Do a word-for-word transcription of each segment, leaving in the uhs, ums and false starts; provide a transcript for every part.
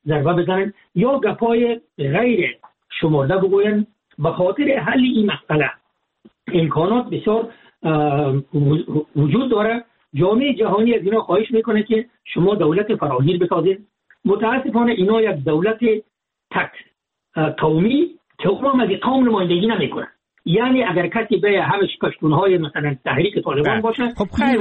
ضربه بزنن یا گپای غیر شمرده بگوین به خاطر حل این مسئله امکانات بسیار وجود داره. جامعه جهانی از اینا خواهش میکنه که شما دولت فراگیر بسازید. متاسفانه اینا یک دولت تک قومی که هم از قوم نمایندگی نمیکنه. یعنی اگر کسی به همه شکستونهای مثلا تحریک طالبان باشه خب خیر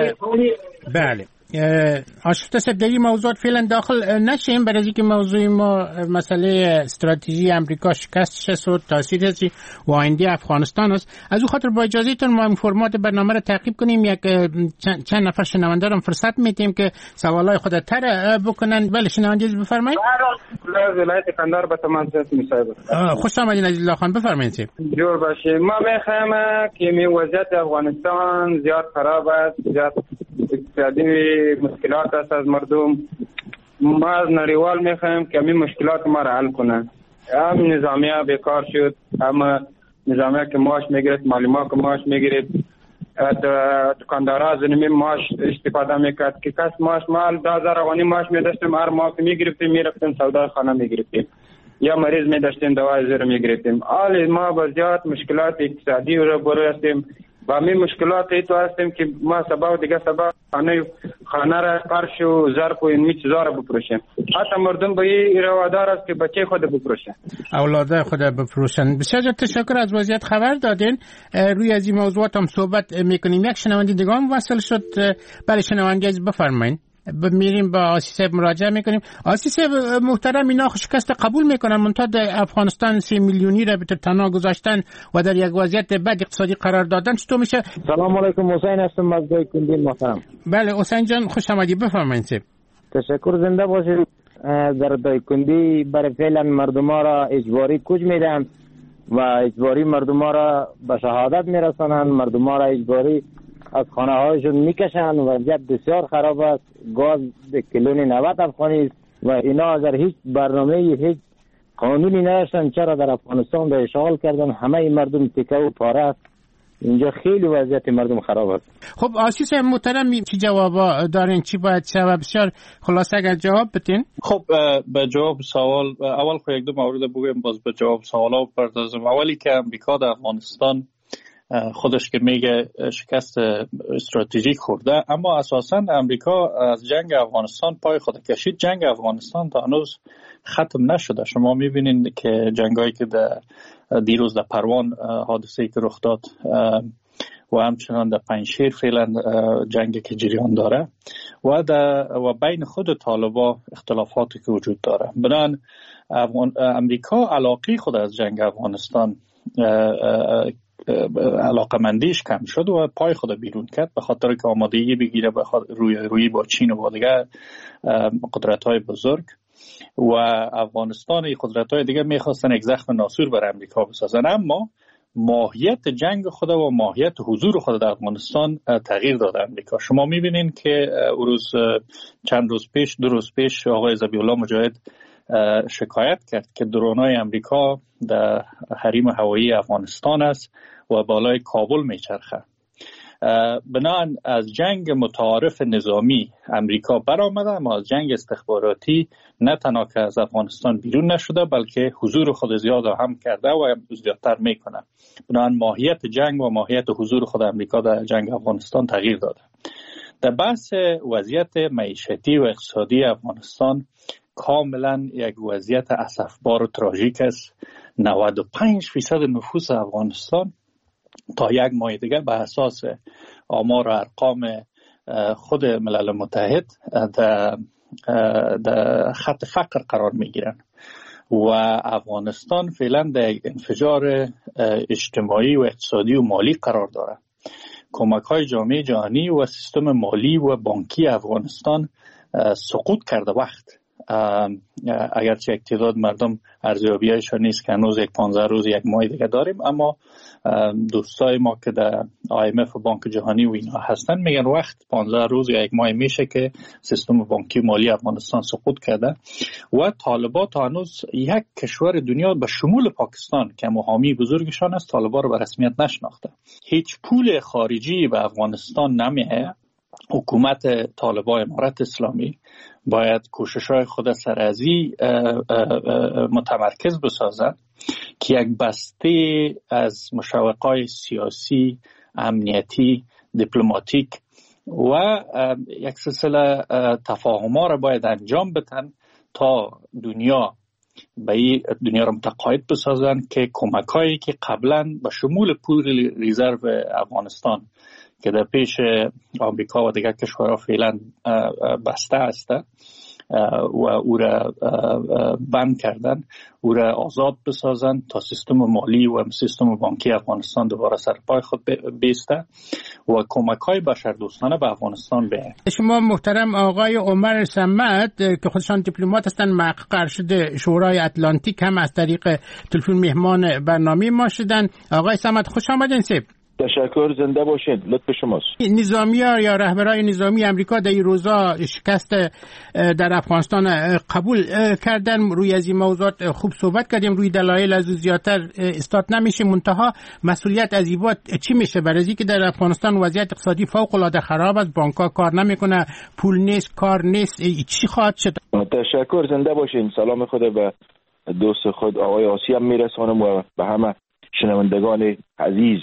بله آشفته صاحب در این موضوعات فعلا داخل نشیم، برای اینکه موضوع ما مسئله استراتژی امریکا شکست شد تاثیر هستی و آینده افغانستان است. از او خاطر با اجازهتون ما این فرمات برنامه را تعقیب کنیم، یک چند, چند نفر شنونده را فرصت میدیم که سوالای خود تر بکنن. بله شنونده بفرمایید. ولایت قندهار به تماسات میصاحب. خوش آمدید عزیز الله خان، بفرمایید. جور باشید. ما میخوایم که می وضعیت افغانستان زیاد خراب است، زیاد اقتصادی مشکلات است از مردم. ما از نړیوال میخوایم که این مشکلات ما را حل کنه. هم نظامیه بیکار شد، هم نظامیه که معاش میگیرد، معلمان که معاش میگیرد، دکاندارا از نمی معاش استفاده میکرد که کس معاش مال دو هزار افغانی معاش میداشتیم، هر ماه که میگرفتیم میرفتیم سودا خانه میگرفتیم یا مریض میداشتیم دوای زیر میگرفتیم. حال ما با زیاد مشکلات اقتصادی رو برو هستیم و می مشکلات ایتو هستیم که ما سبب دیگه سبب خانه خانه را فرش و ظرف و این چیزا را بفروشیم. حتی مردم به این روادار است که بچه خود بفروشن، اولاده خود بفروشن. بسیار تشکر از وضعیت خبر دادین. روی از این موضوعات هم صحبت میکنیم. یک شنونده دیگه هم وصل شد. برای شنونده از بفرمایید. میریم با آسی صاحب مراجعه میکنیم. آسی صاحب محترم، اینا شکست قبول میکنن، منتها افغانستان سه میلیونی را به تنها گذاشتن و در یک وضعیت بد اقتصادی قرار دادن. چطور میشه؟ سلام علیکم، حسین هستم از دایکنده محترم. بله حسین جان خوش آمدید، بفرمایید. تشکر، زنده باشید. در دایکنده برای فعلا مردم ها را اجباری کوچ میدن و اجباری مردم ها را به شهادت میرسانند، مردم ها را اجباری از خانه هایشون میکشن و وضعیت بسیار خراب است. گاز به کیلو نود افغانی است و اینا اگر هیچ برنامه هیچ قانونی نداشتن چرا در افغانستان به اشغال کردن، همه مردم تکه و پاره است. اینجا خیلی وضعیت مردم خراب است. خب آسیس محترم چی جوابا دارین؟ چی باید شود؟ بسیار خلاصه اگر جواب بتین. خب به جواب سوال اول خو یک دو مورد بگویم، باز به جواب سوالا بپردازم. اولی که امریکا در افغانستان خودش که میگه شکست استراتژیک خورده، اما اساساً امریکا از جنگ افغانستان پای خود کشید. جنگ افغانستان تا هنوز ختم نشده. شما میبینید که جنگایی که در دیروز در پروان حادثه‌ای که رخ داد و همچنان در پنجشیر فعلا جنگی که جریان داره و در و بین خود طالبا اختلافاتی که وجود داره. بنابراین امریکا علاقه خود از جنگ افغانستان علاقه مندیش کم شد و پای خود بیرون کرد به خاطر که آمادگی بگیره به روی روی با چین و با دیگر قدرت‌های بزرگ و افغانستان و قدرت‌های دیگر می‌خواستن یک زخم ناسور بر امریکا بسازن. اما ماهیت جنگ خود و ماهیت حضور خود در افغانستان تغییر داده امریکا. شما می‌بینین که روز چند روز پیش دو روز پیش آقای ذبیح الله مجاهد شکایت کرد که درونای امریکا در حریم هوایی افغانستان است و بالای کابل میچرخه. بنابراین از جنگ متعارف نظامی امریکا برآمده، اما از جنگ استخباراتی نه تنها که از افغانستان بیرون نشده بلکه حضور خود زیاد هم کرده و زیادتر میکنه. بنابراین ماهیت جنگ و ماهیت حضور خود امریکا در جنگ افغانستان تغییر داده. در بحث وضعیت معیشتی و اقتصادی افغانستان کاملا یک وضعیت اسفبار و تراژیک است. نود و پنج درصد نفوس افغانستان تا یک ماه دیگر به اساس آمار و ارقام خود ملل متحد در در خط فقر قرار می گیرند و افغانستان فعلا در یک انفجار اجتماعی و اقتصادی و مالی قرار دارد. کمک های جامعه جهانی و سیستم مالی و بانکی افغانستان سقوط کرده وقت اگرچه یک تعداد مردم ارزیابی‌هایشان نیست که هنوز یک پانزده روز یک ماه دیگه داریم، اما دوستای ما که در آی ام اف و بانک جهانی و اینا هستن میگن وقت پانزده روز یا یک ماه میشه که سیستم بانکی مالی افغانستان سقوط کرده و طالبان تا هنوز یک کشور دنیا به شمول پاکستان که حامی بزرگشان است طالبان رو به رسمیت نشناخته. هیچ پول خارجی به افغانستان نمیه حکومت طالبان امارت اسلامی باید کوشش‌های خود سرازی متمرکز بسازند که یک بسته از مشوقات سیاسی، امنیتی، دیپلماتیک و یک سلسله تفاهم‌ها را باید انجام بدن تا دنیا به این دنیا را متقاعد بسازن که کمک‌هایی که قبلا به شمول پول رزرو افغانستان که در پیش آمریکا و دیگر کشورها فعلا بسته است و او را بند کردن، او را آزاد بسازن تا سیستم مالی و سیستم بانکی افغانستان دوباره سر پای خود بیسته و کمک‌های بشردوستانه به افغانستان بیاید. شما محترم آقای عمر صمد که خودشان دیپلمات هستند، مقر شده شورای اتلانتیک، هم از طریق تلفن مهمان برنامه ما شدن. آقای صمد خوش آمدین. سیب تشکر، زنده باشید. لطف شماست. نظامی‌ها یا رهبرای نظامی امریکا در این روزا شکست در افغانستان قبول کردن. روی از این موضوعات خوب صحبت کردیم، روی دلایل از زیادتر استاد نمیشه. منتها مسئولیت از این بات چی میشه؟ برای اینکه در افغانستان وضعیت اقتصادی فوق العاده خراب است، بانک‌ها کار نمیکنه، پول نیست، کار نیست. چی خواهد شد؟ تشکر، زنده باشین. سلام خود به دوست خود آقای آسی هم میرسانم و به همه شنوندگان عزیز.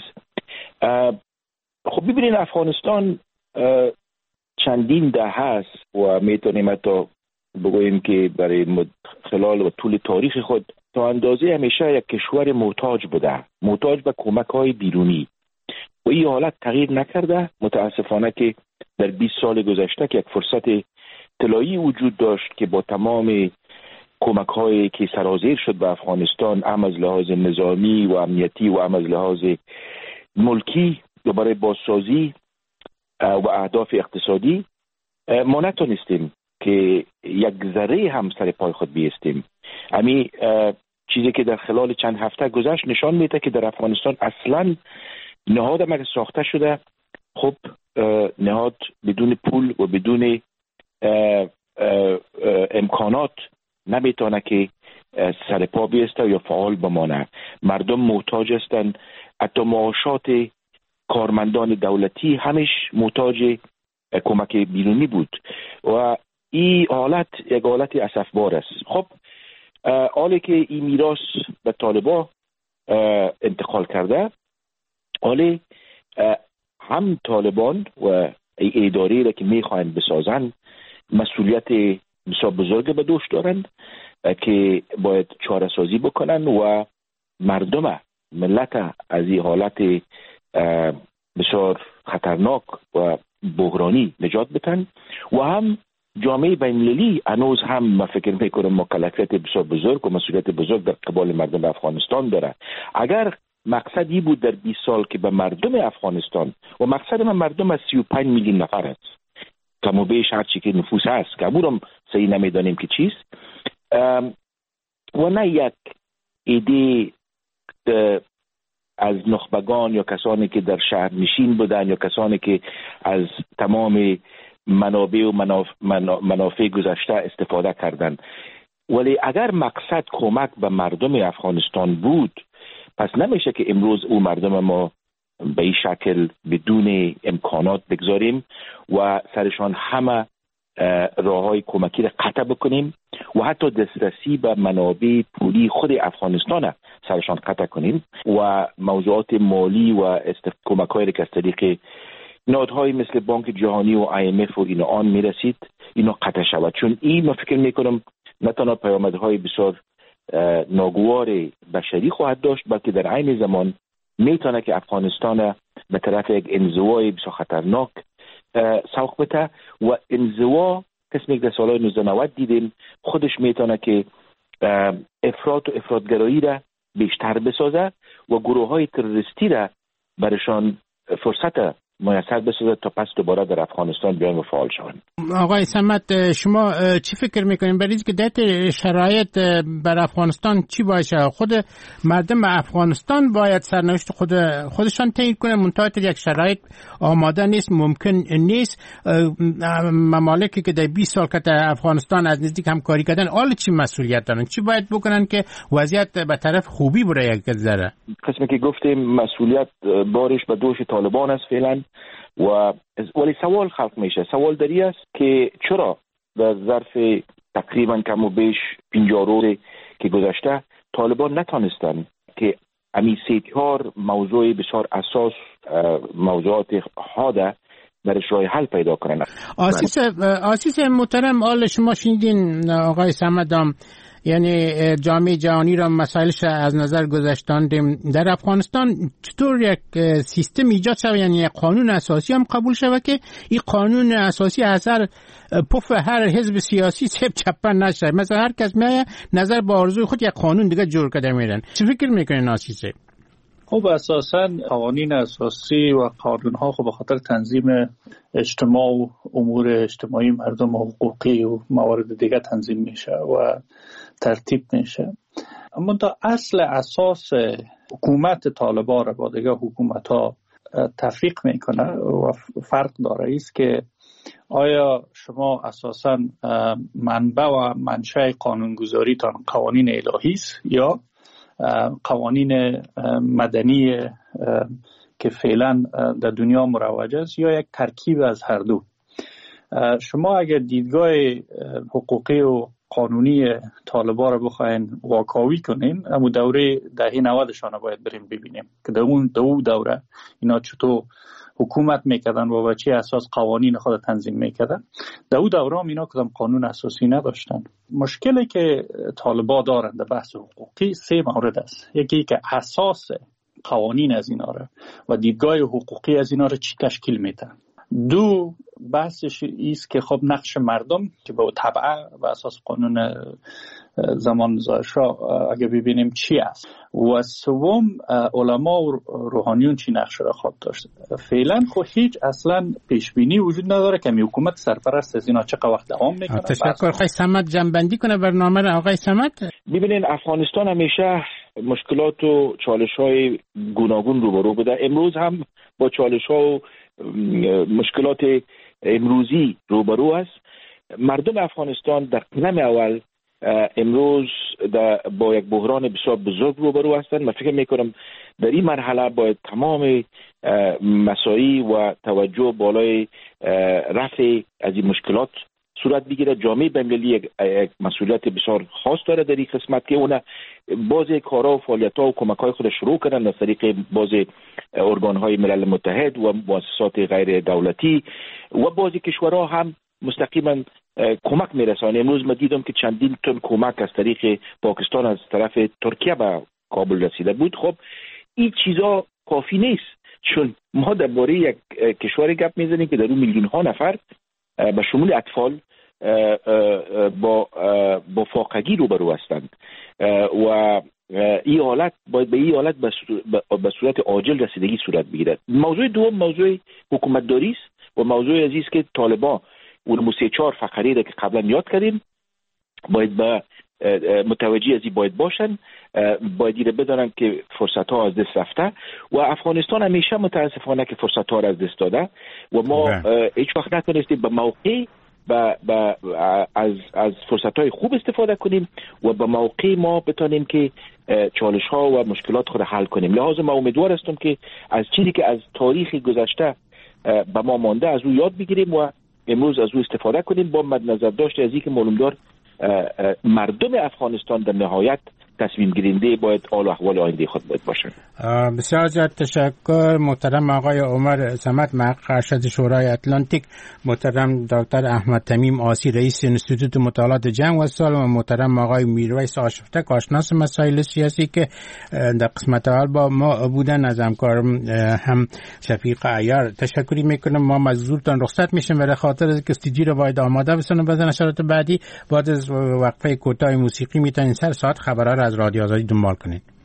خب ببینید، افغانستان چندین دهه هست و میتونیم حتی بگوییم که برای خلال و طول تاریخ خود تا اندازه همیشه یک کشور محتاج بوده، محتاج به کمک‌های بیرونی و این حالت تغییر نکرده. متاسفانه که در بیست سال گذشته که یک فرصت طلایی وجود داشت که با تمام کمک‌هایی که سرازیر شد به افغانستان، هم از لحاظ نظامی و امنیتی و هم از لحاظ ملکی و برای بازسازی و اهداف اقتصادی، ما نتونستیم که یک ذره هم سر پای خود بیستیم. همین چیزی که در خلال چند هفته گذشت نشان میده که در افغانستان اصلا نهاد ما ساخته شده، خب نهاد بدون پول و بدون امکانات نمیتونه که سر پا بیسته یا فعال بمانه. مردم محتاج هستند، حتی معاشات کارمندان دولتی همش محتاج کمک بیرونی بود و این حالت یک حالت اسفبار است. خب حالی که این میراث به طالبان انتقال کرده، حالی هم طالبان و اداره را که میخواهند بسازند مسئولیت بسیار بزرگ به دوش دارند که باید چاره سازی بکنن و مردم ملت از این حالت بسیار خطرناک و بحرانی نجات بدن و هم جامعه بین‌المللی هنوز هم ما فکر میکنم مکلفیت بسیار بزرگ و مسئولیت بزرگ در قبال مردم افغانستان داره. اگر مقصدی بود در بیست سال که به مردم افغانستان، و مقصد من مردم از سی و پنج میلیون نفر است، کم و بیش هر چی که نفوس هست که امورم صحیح نمیدانیم که چیست، و نه یک ایده از نخبگان یا کسانی که در شهر نشین بودن یا کسانی که از تمام منابع و منافع, منافع گذشته استفاده کردند. ولی اگر مقصد کمک به مردم افغانستان بود، پس نمیشه که امروز او مردم ما به این شکل بدون امکانات بگذاریم و سرشان همه راههای کمکی را قطع بکنیم و حتی دسترسی به منابع پولی خود افغانستان سرشان قطع کنیم و موضوعات مالی و استف... کمک‌هایی که از طریق نهادهای مثل بانک جهانی و آی ام اف و اینا آن میرسید اینا قطع شود. چون این ما فکر میکنم نه تنها پیامدهای بسیار ناگوار بشری خواهد داشت، بلکه در عین زمان میتونه که افغانستان به طرف یک انزوای بسیار خطرناک سوق بده و انزوا قسمی که در سالهای نوزده نود دیدیم خودش میتونه که افراط و افراطگرایی را بیشتر بسازه و گروه های تروریستی را برشان فرصت میسر بسازه تا پس دوباره در افغانستان بیان و فعال شوند. آقای صمد، شما چی فکر میکنین برای اینکه در شرایط بر افغانستان چی باشه؟ خود مردم افغانستان باید سرنوشت خود خودشان تعیین کنه، منتها یک شرایط آماده نیست، ممکن نیست. ممالکی که در بیست سال که در افغانستان از نزدیک همکاری کردن، حالا چی مسئولیت دارن؟ چی باید بکنن که وضعیت به طرف خوبی بره یک ذره؟ قسمی که گفتیم مسئولیت بارش به دوش طالبان است فعلا و ولی سوال خلق میشه، سوال داری است که چرا در ظرف تقریبا کم و بیش پنجاه روز که گذشته طالبان نتانستن که امی سه چهار موضوع بسیار اساس موضوعات حاده برش راه حل پیدا کنن. آسیس آسیس محترم، آل شما شنیدین آقای صمدام، یعنی جامعه جهانی را مسائلش از نظر گذاشتاندیم. در افغانستان چطور یک سیستم ایجاد شود، یعنی یک قانون اساسی هم قبول شود که این قانون اساسی اثر پف هر حزب سیاسی چپ چپن نشه، مثلا هر کس میایه نظر با آرزوی خود یک قانون دیگه جور کرده میرن. چه فکر میکنین آسیسه؟ خب اساساً قوانین اساسی و قانون‌ها خب به خاطر تنظیم اجتماع و امور اجتماعی مردم و حقوقی و موارد دیگه تنظیم میشه و ترتیب میشه. اما تا اصل اساس حکومت طالبان را با دیگه حکومت‌ها تفریق میکنه و فرق داره است که آیا شما اساساً منبع و منشأ قانونگذاری تان قوانین الهی است یا قوانین مدنی که فعلا در دنیا مروج است یا یک ترکیب از هر دو. شما اگر دیدگاه حقوقی و قانونی طالبان رو بخواین واکاوی کنین، اما دوره دهه نودشان باید بریم ببینیم که در اون دو دوره اینا چطور حکومت میکردن و به چه اساس قوانین خود تنظیم میکردن. در اون دوره هم اینا کدام قانون اساسی نداشتن. مشکلی که طالبان دارند در بحث حقوقی سه مورد است. یکی که اساس قوانین از اینا را و دیدگاه حقوقی از اینا را چی تشکیل میدن. دو بحثش ایست که خب نقش مردم که به طبع و اساس قانون زمان ظاهرشاه اگه ببینیم چی است. و سوم علما و روحانیون چی نقش را خواهد داشت. فعلا خب هیچ اصلا پیشبینی وجود نداره که می حکومت سرپرست از اینا چه وقت دوام میکنه. تشکر. آقای صمد جنبندی کنه برنامه را. آقای صمد، ببینین افغانستان همیشه مشکلات و چالش های گوناگون روبرو بوده. امروز هم با چالش ها و مشکلات امروزی روبرو است. مردم افغانستان در قدم اول امروز با یک بحران بسیار بزرگ روبرو هستند. من فکر میکنم در این مرحله باید تمام مساعی و توجه بالای رفع از این مشکلات صورت بگیره. جامعه بین‌المللی یک مسئولیت بسیار خاص داره در این قسمت که اون بعضی کارها و فعالیت‌ها و کمک‌های خود شروع کردن از طریق بعضی ارگان‌های ملل متحد و مؤسسات غیر دولتی و بعضی کشورها هم مستقیما کمک میرسانه. امروز من دیدم که چندین تن کمک از طریق پاکستان از طرف ترکیه به کابل رسیده بود. خب این چیزا کافی نیست، چون ما درباره یک کشوری گپ میزنیم که در اون میلیون ها نفر به شمول اطفال با با فاقگی روبرو هستند و این حالت باید به این حالت به صورت عاجل رسیدگی صورت بگیرد. موضوع دوم موضوع حکومتداری است و موضوع عزیز که طالبان اون سه چهار فقره را که قبلا یاد کردیم باید به متوجه از این باید باشن، باید ایره بدانن که فرصت ها از دست رفته و افغانستان همیشه متاسفانه که فرصت ها را از دست داده و ما هیچ وقت نتونستیم به موقع با با از از فرصت های خوب استفاده کنیم و به موقع ما بتانیم که چالش ها و مشکلات خود حل کنیم. لحاظ ما امیدوار هستم که از چیزی که از تاریخ گذشته به ما مانده از او یاد بگیریم و امروز از او استفاده کنیم با مد نظر داشته از اینکه معلومدار مردم افغانستان در نهایت تصمیم گیرنده باید حال و احوال آینده خود باید باشند. بسیار زیاد تشکر محترم آقای عمر صمد محقق ارشد شورای اتلانتیک، محترم دکتر احمد تمیم آسی رئیس انستیتوت مطالعات جنگ و سال و محترم آقای میرویس آشفته کارشناس مسائل سیاسی که در قسمت اول با ما بودن. از همکارم هم شفیق عیار تشکری میکنم. ما مزدورتان رخصت میشیم برای خاطر که استودیو رو باید آماده بسازیم برای نشرات بعدی. بعد از وقفه کوتاه موسیقی میتونید سر ساعت خبرها را از رادیو آزادی دنبال کنید.